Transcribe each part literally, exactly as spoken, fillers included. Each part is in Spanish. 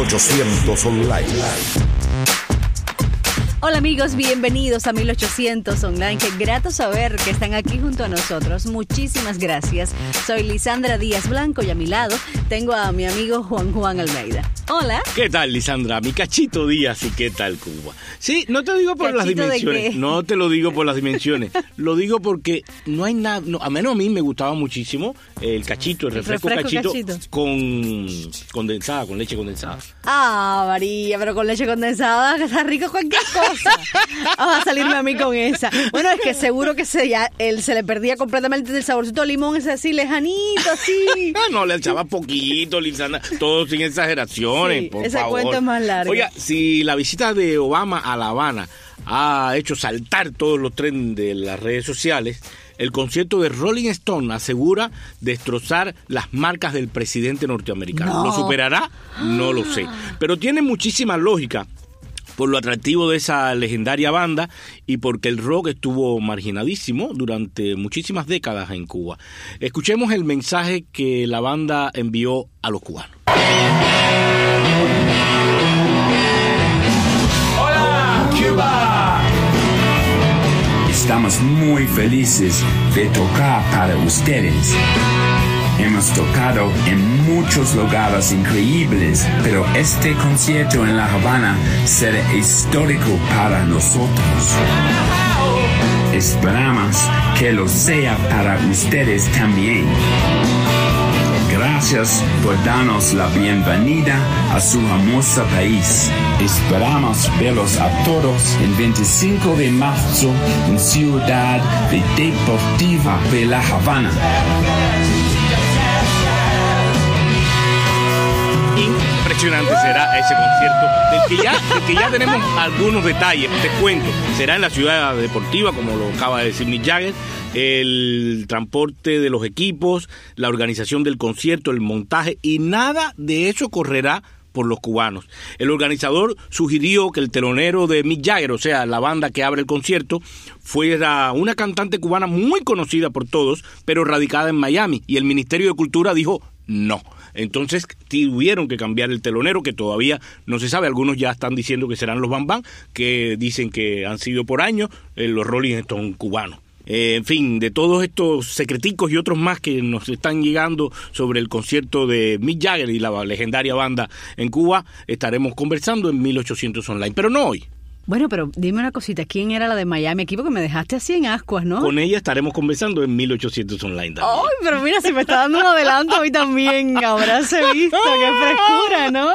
ochocientos Online. Hola amigos, bienvenidos a mil ochocientos Online. Qué grato saber que están aquí junto a nosotros. Muchísimas gracias. Soy Lisandra Díaz Blanco y a mi lado tengo a mi amigo Juan Juan Almeida. Hola. ¿Qué tal, Lisandra? Mi Cachito Díaz y ¿qué tal, Cuba? Sí, no te digo por las dimensiones. No te lo digo por las dimensiones. Lo digo porque no hay nada... No, a menos a mí me gustaba muchísimo el cachito, el refresco, refresco cachito, cachito con condensada, con leche condensada. Ah, María, pero con leche condensada que está rico cualquier cosa. Vamos a salirme a mí con esa. Bueno, es que seguro que se, ya, él se le perdía completamente el saborcito de limón, ese así lejanito, así. No, le echaba poquito, Lisandra, todo sin exageraciones. Sí, por ese favor. Cuento es más largo. Oiga, si la visita de Obama a La Habana ha hecho saltar todos los trends de las redes sociales, el concierto de Rolling Stone asegura destrozar las marcas del presidente norteamericano. No. ¿Lo superará? No lo sé. Pero tiene muchísima lógica por lo atractivo de esa legendaria banda y porque el rock estuvo marginadísimo durante muchísimas décadas en Cuba. Escuchemos el mensaje que la banda envió a los cubanos. ¡Hola, Cuba! Estamos muy felices de tocar para ustedes. Hemos tocado en muchos lugares increíbles, pero este concierto en La Habana será histórico para nosotros. Esperamos que lo sea para ustedes también. Gracias por darnos la bienvenida a su hermoso país. Esperamos verlos a todos el veinticinco de marzo en Ciudad Deportiva de La Habana. Impresionante será ese concierto, del que, ya, del que ya tenemos algunos detalles. Te cuento, será en la ciudad deportiva, como lo acaba de decir Mick Jagger, el transporte de los equipos, la organización del concierto, el montaje, y nada de eso correrá por los cubanos. El organizador sugirió que el telonero de Mick Jagger, o sea, la banda que abre el concierto, fuera una cantante cubana muy conocida por todos, pero radicada en Miami, y el Ministerio de Cultura dijo no. Entonces tuvieron que cambiar el telonero, que todavía no se sabe. Algunos ya están diciendo que serán los Bam Bam, que dicen que han sido por años eh, los Rolling Stones cubanos. Eh, en fin, de todos estos secreticos y otros más que nos están llegando sobre el concierto de Mick Jagger y la legendaria banda en Cuba, estaremos conversando en mil ochocientos Online, pero no hoy. Bueno, pero dime una cosita, ¿quién era la de Miami aquí? Porque me dejaste así en ascuas, ¿no? Con ella estaremos conversando en mil ochocientos Online también. ¡Ay, pero mira, si me está dando un adelanto a mí también! Habráse visto, qué frescura, ¿no?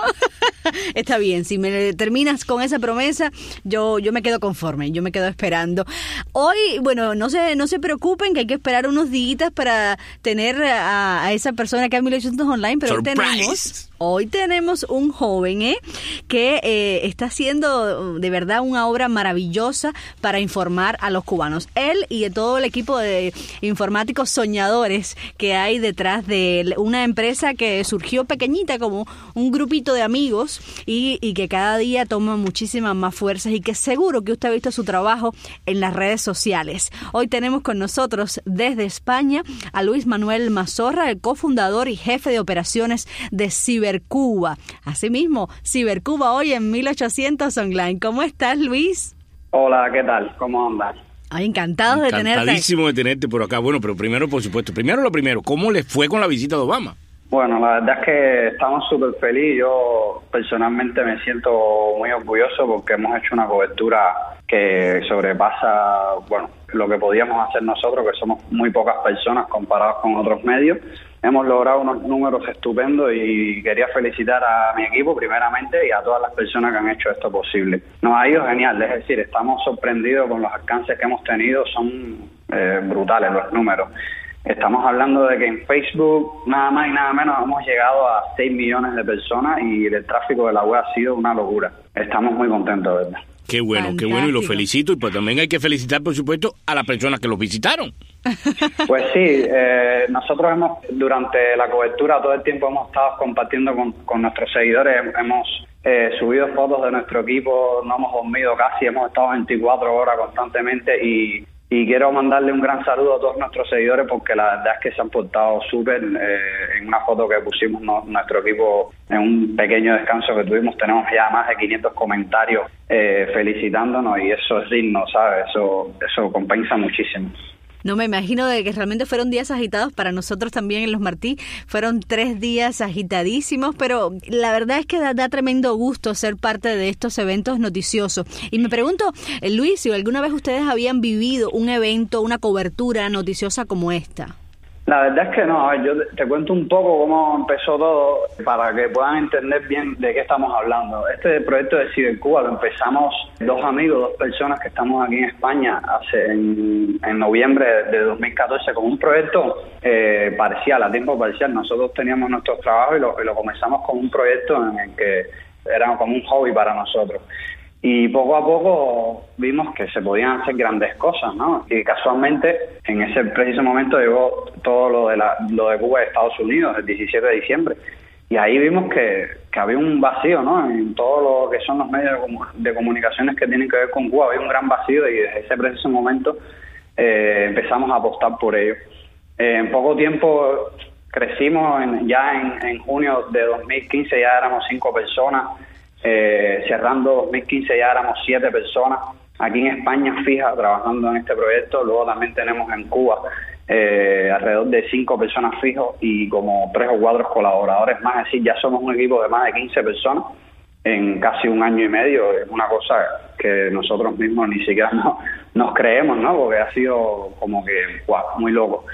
Está bien, si me terminas con esa promesa, yo yo me quedo conforme, yo me quedo esperando. Hoy, bueno, no se no se preocupen que hay que esperar unos días para tener a, a esa persona que es mil ochocientos Online, pero hoy tenemos, hoy tenemos un joven, ¿eh? Que eh, está haciendo de verdad una obra maravillosa para informar a los cubanos. Él y todo el equipo de informáticos soñadores que hay detrás de una empresa que surgió pequeñita como un grupito de amigos y, y que cada día toma muchísimas más fuerzas y que seguro que usted ha visto su trabajo en las redes sociales. Hoy tenemos con nosotros desde España a Luis Manuel Mazorra, el cofundador y jefe de operaciones de Cibercuba. Asimismo, Cibercuba hoy en mil ochocientos Online. ¿Cómo estás, Luis? Hola, ¿qué tal? ¿Cómo andas? Ay, encantado de tenerte. Encantadísimo de tenerte por acá. Bueno, pero primero, por supuesto, primero lo primero, ¿cómo les fue con la visita de Obama? Bueno, la verdad es que estamos súper felices. Yo personalmente me siento muy orgulloso porque hemos hecho una cobertura que sobrepasa, bueno, lo que podíamos hacer nosotros, que somos muy pocas personas comparados con otros medios. Hemos logrado unos números estupendos y quería felicitar a mi equipo primeramente y a todas las personas que han hecho esto posible. Nos ha ido genial, es decir, estamos sorprendidos con los alcances que hemos tenido, son eh, brutales los números. Estamos hablando de que en Facebook nada más y nada menos hemos llegado a seis millones de personas y el tráfico de la web ha sido una locura. Estamos muy contentos, ¿verdad? Qué bueno, Fantástico. Qué bueno, y lo felicito. Y pues también hay que felicitar, por supuesto, a las personas que los visitaron. Pues sí, eh, nosotros hemos, durante la cobertura, todo el tiempo hemos estado compartiendo con, con nuestros seguidores, hemos eh, subido fotos de nuestro equipo, no hemos dormido casi, hemos estado veinticuatro horas constantemente y, Y quiero mandarle un gran saludo a todos nuestros seguidores porque la verdad es que se han portado súper. Eh, en una foto que pusimos no, nuestro equipo en un pequeño descanso que tuvimos, tenemos ya más de quinientos comentarios eh, felicitándonos y eso es digno, ¿sabes? Eso, eso compensa muchísimo. No me imagino de que realmente fueron días agitados para nosotros también en Los Martí. Fueron tres días agitadísimos, pero la verdad es que da, da tremendo gusto ser parte de estos eventos noticiosos. Y me pregunto, Luis, si alguna vez ustedes habían vivido un evento, una cobertura noticiosa como esta. La verdad es que no. A ver, yo te, te cuento un poco cómo empezó todo para que puedan entender bien de qué estamos hablando. Este proyecto de Cibercuba lo empezamos dos amigos, dos personas que estamos aquí en España hace en, en noviembre de dos mil catorce con un proyecto eh, parcial, a tiempo parcial. Nosotros teníamos nuestros trabajos y lo, y lo comenzamos con un proyecto en el que era como un hobby para nosotros. Y poco a poco vimos que se podían hacer grandes cosas, ¿no? Y casualmente, en ese preciso momento llegó todo lo de la, lo de Cuba y Estados Unidos, el diecisiete de diciembre. Y ahí vimos que, que había un vacío, ¿no? En todo lo que son los medios de, de comunicaciones que tienen que ver con Cuba, había un gran vacío y desde ese preciso momento eh, empezamos a apostar por ello. Eh, en poco tiempo crecimos, en, ya en, en junio de dos mil quince ya éramos cinco personas. Eh, cerrando dos mil quince ya éramos siete personas aquí en España fijas trabajando en este proyecto. Luego también tenemos en Cuba eh, alrededor de cinco personas fijos y como tres o cuatro colaboradores más. Es decir, ya somos un equipo de más de quince personas en casi un año y medio. Es una cosa que nosotros mismos ni siquiera no, nos creemos, ¿no? Porque ha sido como que wow, muy loco.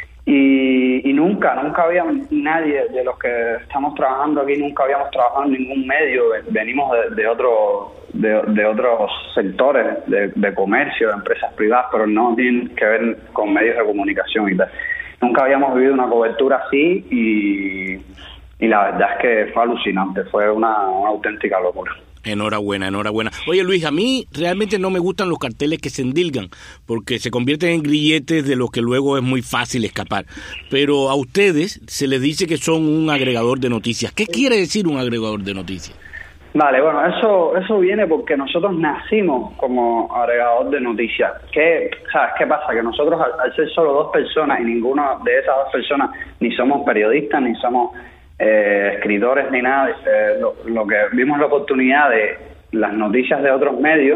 Y, y nunca, nunca había nadie de los que estamos trabajando aquí, nunca habíamos trabajado en ningún medio. Venimos de, de, otro, de, de otros sectores, de, de comercio, de empresas privadas, pero no tienen que ver con medios de comunicación y tal. Nunca habíamos vivido una cobertura así y, y la verdad es que fue alucinante, fue una, una auténtica locura. Enhorabuena, enhorabuena. Oye, Luis, a mí realmente no me gustan los carteles que se endilgan, porque se convierten en grilletes de los que luego es muy fácil escapar. Pero a ustedes se les dice que son un agregador de noticias. ¿Qué quiere decir un agregador de noticias? Vale, bueno, eso eso viene porque nosotros nacimos como agregador de noticias. ¿Qué, sabes, qué pasa? Que nosotros, al, al ser solo dos personas, y ninguna de esas dos personas ni somos periodistas, ni somos Eh, escritores ni nada, eh, lo, lo que vimos la oportunidad de las noticias de otros medios,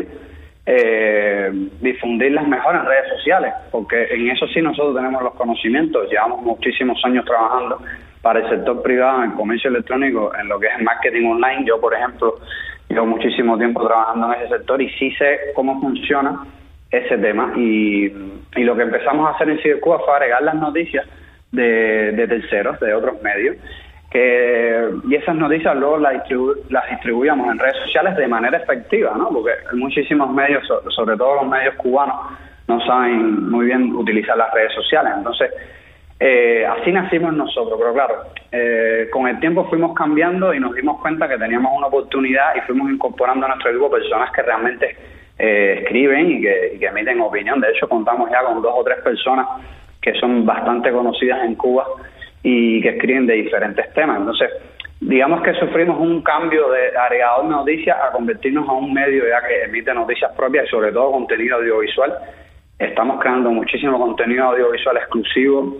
eh, difundirlas mejor en redes sociales, porque en eso sí nosotros tenemos los conocimientos, llevamos muchísimos años trabajando para el sector privado en comercio electrónico, en lo que es el marketing online. Yo, por ejemplo, llevo muchísimo tiempo trabajando en ese sector y sí sé cómo funciona ese tema, y, y lo que empezamos a hacer en Cibercuba fue agregar las noticias de, de terceros, de otros medios, que, y esas noticias luego las, distribu las distribuíamos en redes sociales de manera efectiva, ¿no? Porque muchísimos medios, sobre todo los medios cubanos, no saben muy bien utilizar las redes sociales. Entonces, eh, así nacimos nosotros, pero claro, eh, con el tiempo fuimos cambiando y nos dimos cuenta que teníamos una oportunidad y fuimos incorporando a nuestro equipo personas que realmente eh, escriben y que, y que emiten opinión. De hecho, contamos ya con dos o tres personas que son bastante conocidas en Cuba y que escriben de diferentes temas. Entonces, digamos que sufrimos un cambio de agregador de noticias a convertirnos a un medio ya que emite noticias propias y sobre todo contenido audiovisual. Estamos creando muchísimo contenido audiovisual exclusivo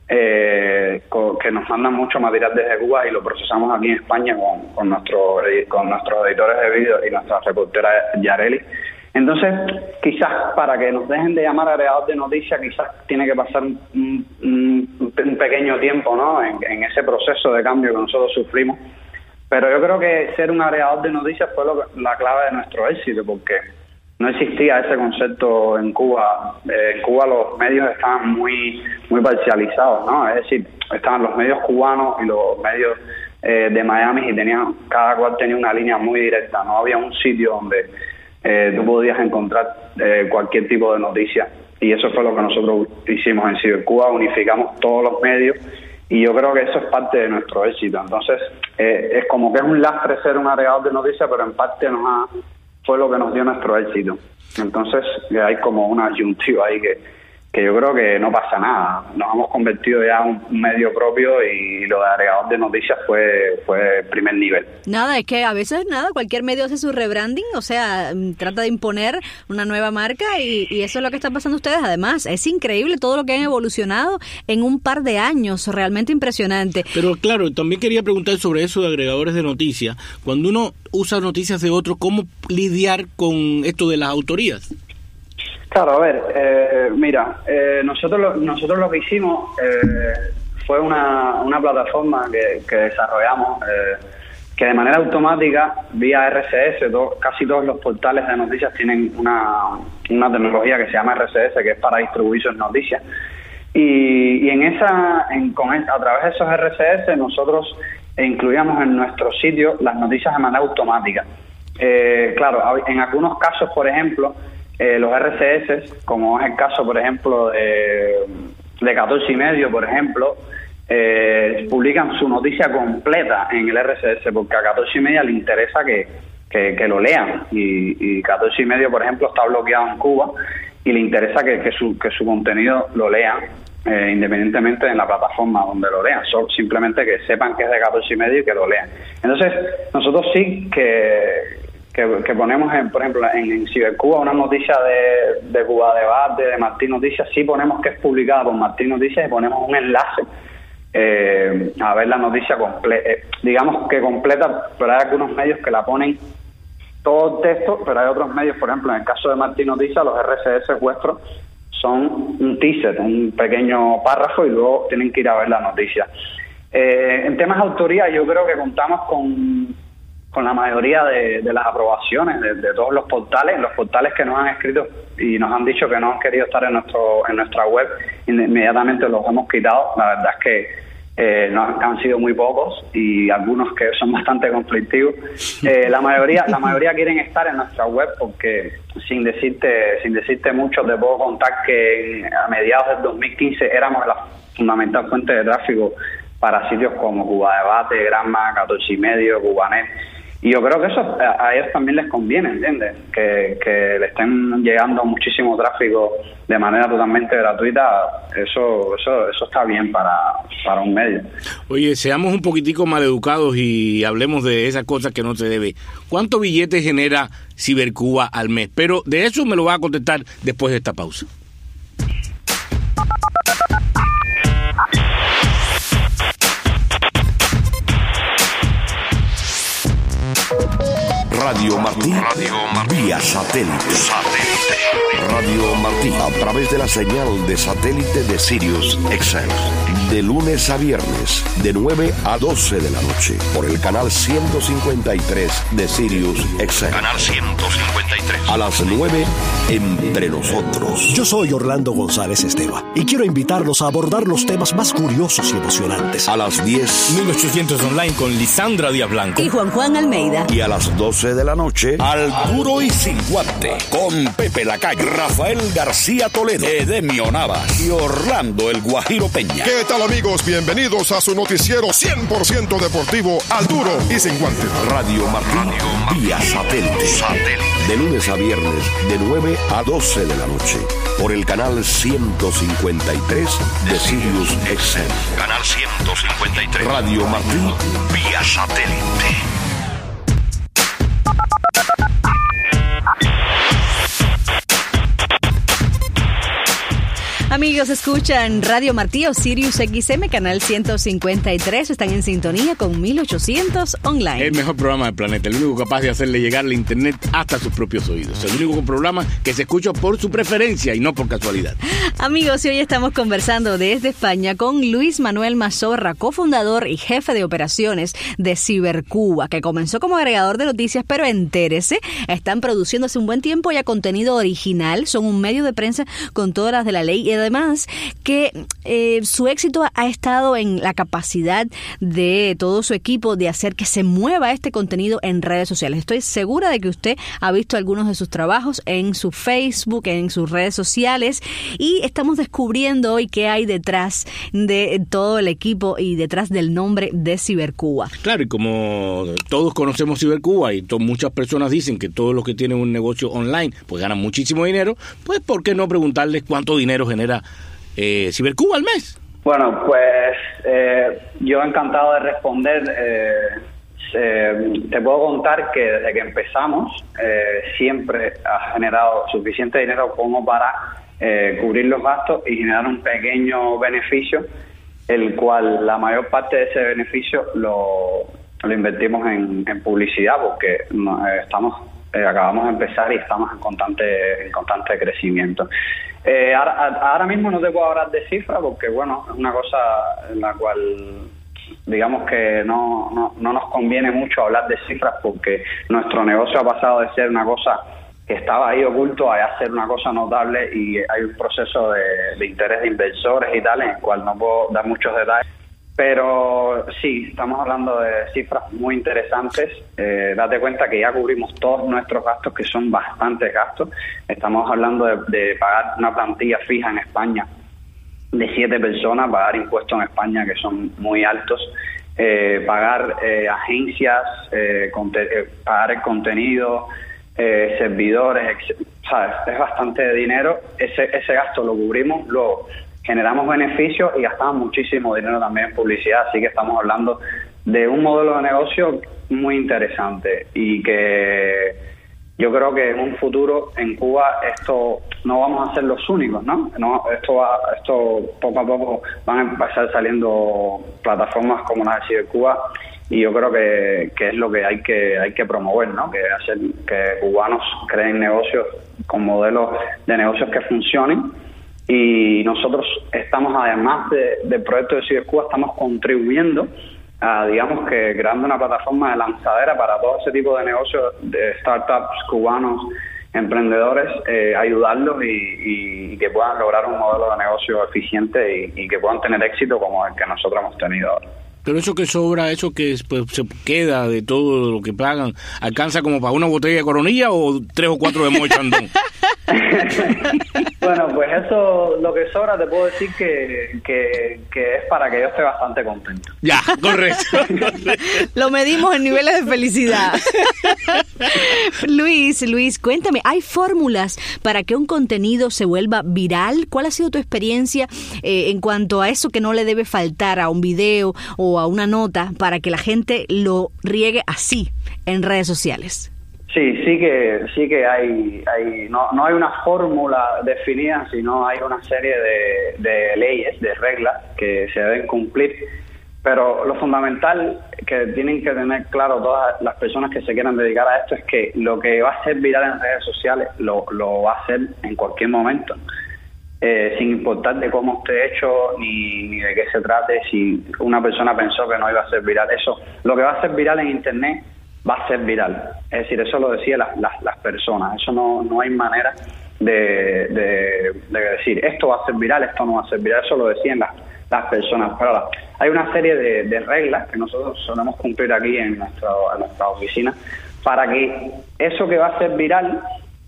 eh, que nos mandan mucho material desde Cuba y lo procesamos aquí en España con, con, nuestro, con nuestros editores de vídeo y nuestra reportera Yareli. Entonces, quizás para que nos dejen de llamar agregador de noticias, quizás tiene que pasar un, un, un pequeño tiempo, ¿no? En, en ese proceso de cambio que nosotros sufrimos. Pero yo creo que ser un agregador de noticias fue lo que, la clave de nuestro éxito, porque no existía ese concepto en Cuba. Eh, en Cuba los medios estaban muy muy parcializados, ¿no? Es decir, estaban los medios cubanos y los medios eh, de Miami y tenían, cada cual tenía una línea muy directa. No había un sitio donde Eh, tú podías encontrar eh, cualquier tipo de noticia, y eso fue lo que nosotros hicimos en Cibercuba, unificamos todos los medios y yo creo que eso es parte de nuestro éxito. Entonces eh, es como que es un lastre ser un agregador de noticias, pero en parte nos ha, fue lo que nos dio nuestro éxito. Entonces eh, hay como una asyuntiva ahí que, que yo creo que no pasa nada. Nos hemos convertido ya en un medio propio y lo de agregador de noticias fue fue primer nivel. Nada, es que a veces nada, cualquier medio hace su rebranding, o sea, trata de imponer una nueva marca y, y eso es lo que está pasando ustedes. Además, es increíble todo lo que han evolucionado en un par de años, realmente impresionante. Pero claro, también quería preguntar sobre eso de agregadores de noticias. Cuando uno usa noticias de otro, ¿cómo lidiar con esto de las autorías? Claro, a ver, eh, mira, eh, nosotros lo, nosotros lo que hicimos eh, fue una, una plataforma que, que desarrollamos eh, que de manera automática, vía R S S, to, casi todos los portales de noticias tienen una, una tecnología que se llama R S S, que es para distribuir sus noticias. Y, y en esa, en, con, a través de esos R S S nosotros incluíamos en nuestro sitio las noticias de manera automática. Eh, claro, en algunos casos, por ejemplo, Eh, los R S S, como es el caso, por ejemplo, de, de catorce y medio, por ejemplo, eh, publican su noticia completa en el R S S, porque a catorce y media le interesa que, que, que lo lean. Y, y catorce y medio, por ejemplo, está bloqueado en Cuba y le interesa que, que, su, que su contenido lo lean, eh, independientemente de la plataforma donde lo lean. So, simplemente que sepan que es de catorce y medio y que lo lean. Entonces, nosotros sí que... Que, que ponemos, en, por ejemplo, en, en Cibercuba una noticia de, de Cuba Debate, de Martín Noticias, sí ponemos que es publicada por Martín Noticias y ponemos un enlace eh, a ver la noticia completa, eh, digamos que completa, pero hay algunos medios que la ponen todo el texto, pero hay otros medios, por ejemplo, en el caso de Martín Noticias, los R S S vuestros son un teaser, un pequeño párrafo y luego tienen que ir a ver la noticia. Eh, en temas de autoría, yo creo que contamos con con la mayoría de, de las aprobaciones de, de todos los portales, los portales que nos han escrito y nos han dicho que no han querido estar en nuestro en nuestra web, inmediatamente los hemos quitado. La verdad es que eh, no, han sido muy pocos y algunos que son bastante conflictivos. Eh, la mayoría la mayoría quieren estar en nuestra web porque, sin decirte sin decirte mucho, te puedo contar que a mediados del dos mil quince éramos la fundamental fuente de tráfico para sitios como Cuba Debate, Granma, catorce y medio, Cubanet. Y yo creo que eso a, a ellos también les conviene, ¿entiendes? Que, que le estén llegando muchísimo tráfico de manera totalmente gratuita. Eso eso eso está bien para, para un medio. Oye, seamos un poquitico maleducados y hablemos de esas cosas que no se debe. ¿Cuánto billete genera Cibercuba al mes? Pero de eso me lo va a contestar después de esta pausa. Radio Martí, Radio Martí, vía satélite. satélite. Radio Martí, a través de la señal de satélite de Sirius X M. De lunes a viernes, de nueve a doce de la noche, por el canal ciento cincuenta y tres de Sirius X M. Canal ciento cincuenta y tres. A las nueve, Entre Nosotros. Yo soy Orlando González Esteva y quiero invitarlos a abordar los temas más curiosos y emocionantes. A las diez, mil ochocientos Online con Lisandra Díaz Blanco y Juan Juan Almeida. Y a las doce de la noche, Al Duro y Sin Guante, con Pepe Lacayo, Rafael García Toledo, Edemio Navas y Orlando El Guajiro Peña. ¿Qué tal, amigos? Bienvenidos a su noticiero cien por ciento deportivo, Al Duro y Sin Guante. Radio Martí, vía satélite. satélite. De lunes a viernes, de nueve a doce de la noche, por el canal ciento cincuenta y tres de Sirius X M. Canal ciento cincuenta y tres. Radio Martí, vía satélite. Amigos, escuchan Radio Martí o Sirius X M, canal ciento cincuenta y tres. Están en sintonía con mil ochocientos Online. El mejor programa del planeta, el único capaz de hacerle llegar la internet hasta sus propios oídos. El único programa que se escucha por su preferencia y no por casualidad. Amigos, y hoy estamos conversando desde España con Luis Manuel Mazorra, cofundador y jefe de operaciones de Cibercuba, que comenzó como agregador de noticias, pero entérese, están produciendo hace un buen tiempo ya contenido original, son un medio de prensa con todas las de la ley y además que eh, su éxito ha estado en la capacidad de todo su equipo de hacer que se mueva este contenido en redes sociales. Estoy segura de que usted ha visto algunos de sus trabajos en su Facebook, en sus redes sociales, y estamos descubriendo hoy qué hay detrás de todo el equipo y detrás del nombre de Cibercuba. Claro, y como todos conocemos Cibercuba y to- muchas personas dicen que todos los que tienen un negocio online pues ganan muchísimo dinero, pues ¿por qué no preguntarles cuánto dinero genera para eh, Cibercuba al mes? Bueno, pues eh, yo encantado de responder. Eh, eh, te puedo contar que desde que empezamos eh, siempre ha generado suficiente dinero como para eh, cubrir los gastos y generar un pequeño beneficio, el cual la mayor parte de ese beneficio lo, lo invertimos en, en publicidad, porque eh, estamos eh, acabamos de empezar y estamos en constante en constante crecimiento. Eh, ahora, ahora mismo no te puedo hablar de cifras porque, bueno, es una cosa en la cual digamos que no, no, no nos conviene mucho hablar de cifras, porque nuestro negocio ha pasado de ser una cosa que estaba ahí oculto a ser una cosa notable, y hay un proceso de, de interés de inversores y tal, en el cual no puedo dar muchos detalles. Pero sí, estamos hablando de cifras muy interesantes. Eh, date cuenta que ya cubrimos todos nuestros gastos, que son bastantes gastos. Estamos hablando de, de pagar una plantilla fija en España de siete personas, pagar impuestos en España que son muy altos, eh, pagar eh, agencias, eh, conte- eh, pagar el contenido, eh, servidores, ¿sabes? Es bastante dinero. Ese, ese gasto lo cubrimos, luego generamos beneficios y gastamos muchísimo dinero también en publicidad, así que estamos hablando de un modelo de negocio muy interesante y que yo creo que en un futuro en Cuba esto no vamos a ser los únicos, ¿no? no esto va, esto poco a poco van a empezar saliendo plataformas como las de Cibercuba, y yo creo que, que es lo que hay que hay que promover, ¿no? Que hacer que cubanos creen negocios con modelos de negocios que funcionen. Y nosotros estamos, además de, del proyecto de Cibercuba, estamos contribuyendo a, digamos que creando una plataforma de lanzadera para todo ese tipo de negocios, de startups cubanos, emprendedores, eh, ayudarlos y, y, y que puedan lograr un modelo de negocio eficiente y, y que puedan tener éxito como el que nosotros hemos tenido ahora. Pero eso que sobra, eso que pues, se queda de todo lo que pagan, ¿alcanza como para una botella de Coronilla o tres o cuatro de Moe Chandon? Bueno, pues eso, lo que sobra, te puedo decir que, que, que es para que yo esté bastante contento. Ya, correcto. Lo medimos en niveles de felicidad. Luis, Luis, cuéntame, ¿hay fórmulas para que un contenido se vuelva viral? ¿Cuál ha sido tu experiencia eh, en cuanto a eso que no le debe faltar a un video o a una nota para que la gente lo riegue así en redes sociales? Sí, sí que sí que hay, hay no, no hay una fórmula definida, sino hay una serie de, de leyes, de reglas que se deben cumplir, pero lo fundamental que tienen que tener claro todas las personas que se quieran dedicar a esto es que lo que va a ser viral en redes sociales lo, lo va a hacer en cualquier momento, eh, sin importar de cómo esté hecho ni, ni de qué se trate. Si una persona pensó que no iba a ser viral, eso, lo que va a ser viral en internet va a ser viral. Es decir, eso lo decían las, las, las personas. Eso no, no hay manera de, de, de decir esto va a ser viral, esto no va a ser viral. Eso lo decían las, las personas. Pero ahora, hay una serie de, de reglas que nosotros solemos cumplir aquí en, nuestro, en nuestra oficina para que eso que va a ser viral,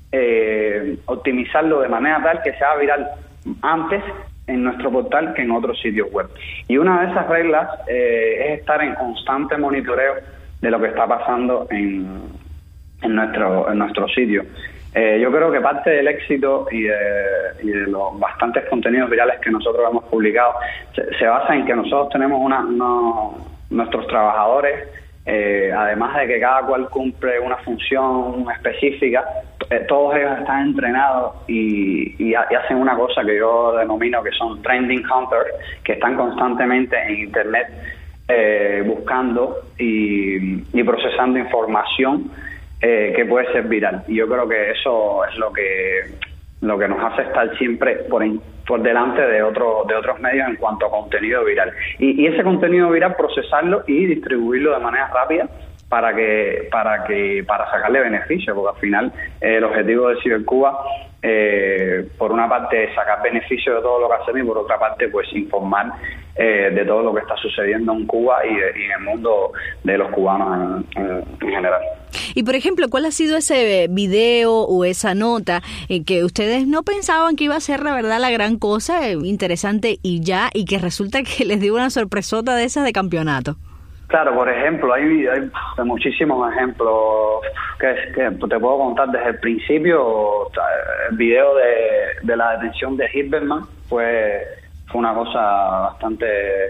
eh, optimizarlo de manera tal que sea viral antes en nuestro portal que en otros sitios web. Y una de esas reglas eh, es estar en constante monitoreo de lo que está pasando en, en nuestro en nuestro sitio. Eh, yo creo que parte del éxito y de, y de los bastantes contenidos virales que nosotros hemos publicado se, se basa en que nosotros tenemos una, una nuestros trabajadores, eh, además de que cada cual cumple una función específica, eh, todos ellos están entrenados y, y, y hacen una cosa que yo denomino que son trending hunters, que están constantemente en internet Eh, buscando y, y procesando información eh, que puede ser viral. Y yo creo que eso es lo que lo que nos hace estar siempre por, in, por delante de otro, de otros medios en cuanto a contenido viral. Y, y ese contenido viral procesarlo y distribuirlo de manera rápida para que para que para sacarle beneficio, porque al final eh, el objetivo de Cibercuba, eh, por una parte es sacar beneficio de todo lo que hacemos y por otra parte pues informar eh, de todo lo que está sucediendo en Cuba y, y en el mundo de los cubanos en, en, en general. Y por ejemplo, ¿cuál ha sido ese video o esa nota eh, que ustedes no pensaban que iba a ser la verdad la gran cosa, eh, interesante y ya, y que resulta que les dio una sorpresota de esas de campeonato? Claro, por ejemplo, hay, hay muchísimos ejemplos que, que te puedo contar desde el principio. El video de, de la detención de Hilberman fue, fue una cosa bastante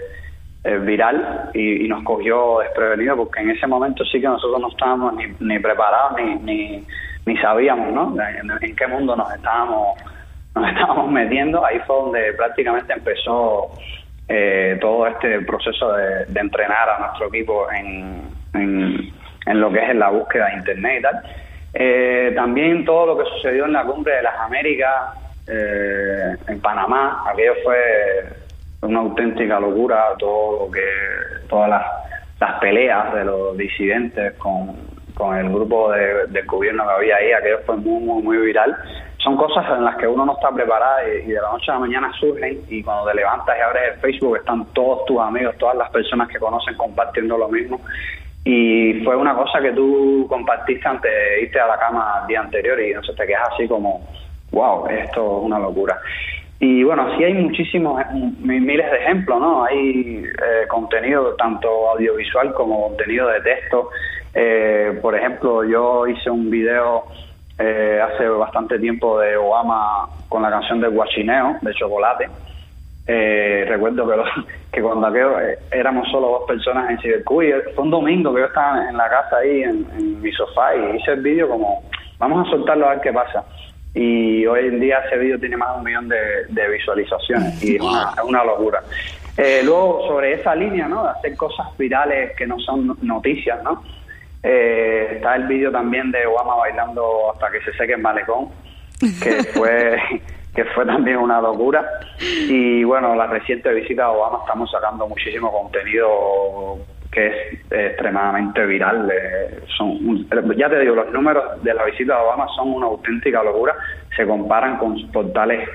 eh, viral y, y nos cogió desprevenidos, porque en ese momento sí que nosotros no estábamos ni, ni preparados ni, ni, ni sabíamos, ¿no?, en, en qué mundo nos estábamos, nos estábamos metiendo. Ahí fue donde prácticamente empezó Eh, todo este proceso de, de entrenar a nuestro equipo en, en, en lo que es en la búsqueda de internet y tal. Eh, también todo lo que sucedió en la Cumbre de las Américas eh, en Panamá, aquello fue una auténtica locura, todo lo que todas las, las peleas de los disidentes con, con el grupo de, del gobierno que había ahí, aquello fue muy, muy, muy viral. Son cosas en las que uno no está preparada y, y de la noche a la mañana surgen, y cuando te levantas y abres el Facebook están todos tus amigos, todas las personas que conocen compartiendo lo mismo, y fue una cosa que tú compartiste antes de irte a la cama el día anterior y entonces te quedas así como, wow, esto es una locura. Y bueno, sí hay muchísimos, miles de ejemplos, ¿no? Hay eh, contenido tanto audiovisual como contenido de texto. Eh, por ejemplo, yo hice un video Eh, hace bastante tiempo de Obama con la canción de Guachineo, de Chocolate. Eh, recuerdo que, lo, que cuando aquello, eh, éramos solo dos personas en Cibercuy, fue un domingo que yo estaba en la casa ahí en, en mi sofá y hice el vídeo como, vamos a soltarlo a ver qué pasa. Y hoy en día ese vídeo tiene más de un millón de, de visualizaciones y es una, es una locura. Eh, luego, sobre esa línea, ¿no?, de hacer cosas virales que no son noticias, ¿no? Eh, está el vídeo también de Obama bailando hasta que se seque el malecón, que fue que fue también una locura. Y bueno, la reciente visita de Obama, estamos sacando muchísimo contenido que es eh, extremadamente viral. Eh, son ya te digo, los números de la visita de Obama son una auténtica locura, se comparan con portales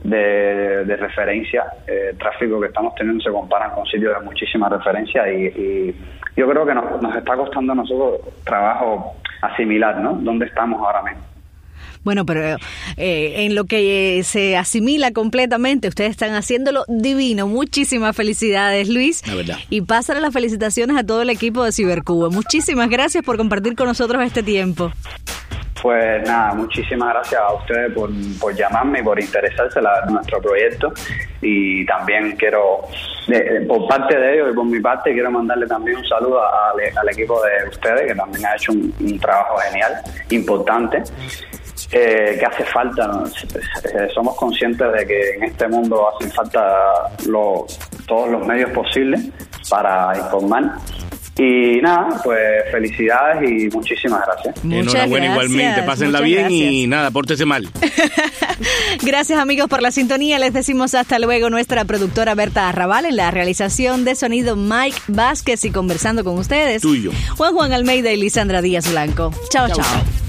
de, de referencia, eh, el tráfico que estamos teniendo se comparan con sitios de muchísima referencia, y, y yo creo que nos, nos está costando a nosotros trabajo asimilar, ¿no?, dónde estamos ahora mismo. Bueno, pero eh, en lo que eh, se asimila completamente, ustedes están haciéndolo divino. Muchísimas felicidades, Luis. La verdad. Y pásale las felicitaciones a todo el equipo de Cibercuba. Muchísimas gracias por compartir con nosotros este tiempo. Pues nada, muchísimas gracias a ustedes por, por llamarme y por interesarse en nuestro proyecto. Y también quiero, de, por parte de ellos y por mi parte, quiero mandarle también un saludo a, a, al equipo de ustedes, que también ha hecho un, un trabajo genial, importante, eh, que hace falta, ¿no? Somos conscientes de que en este mundo hacen falta lo, todos los medios posibles para informar. Y nada, pues felicidades y muchísimas gracias. Muchas Enhorabuena gracias, igualmente, pásenla bien gracias. Y nada, pórtese mal. Gracias amigos por la sintonía, les decimos hasta luego. Nuestra productora Berta Arrabal, en la realización de sonido Mike Vázquez, y conversando con ustedes Tuyo. Juan Juan Almeida y Lisandra Díaz Blanco. Chao, chao. chao.